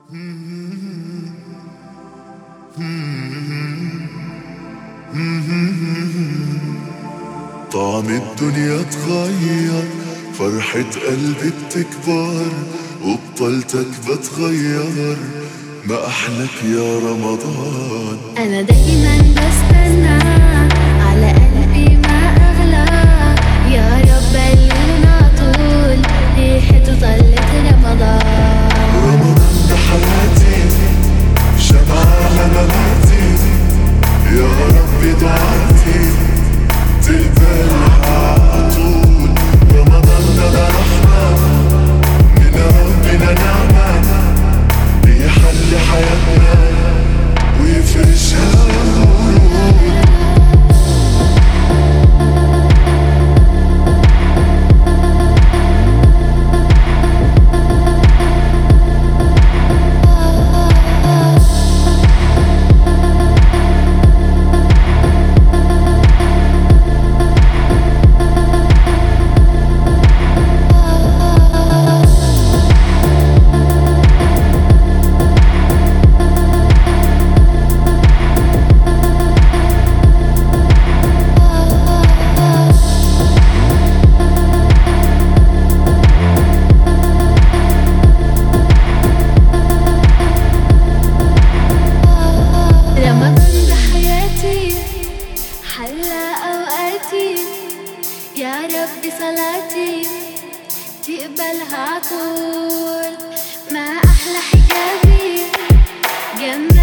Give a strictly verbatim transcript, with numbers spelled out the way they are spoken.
طعم الدنيا اتغير، فرحة قلبي بتكبر، وبطلتك بتغير، ما أحلك يا رمضان. أنا دايما بستنى على قلبي ما أغلى، يا رب بلغنا طول ريحته طلت رمضان. رمضان ده حياتي، شمعة على مماتي، يا رب دعاتي تقبلها عطول. رمضان ده رحمة من ربنا، نعمة بيحل حياتنا ويفرشها ورود. حلى أوقاتي، يا رب صلاتي تقبلها عطول، ما أحلى حجابي جنبي.